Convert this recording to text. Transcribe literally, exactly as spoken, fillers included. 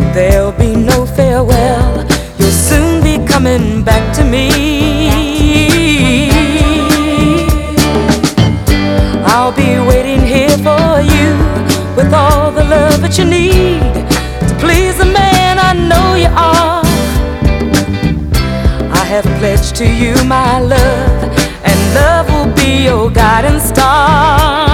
There'll be no farewell, you'll soon be coming back to me. I'll be waiting here for you with all the love that you need to please the man I know you are. I have pledged to you my love, and love will be your guiding star.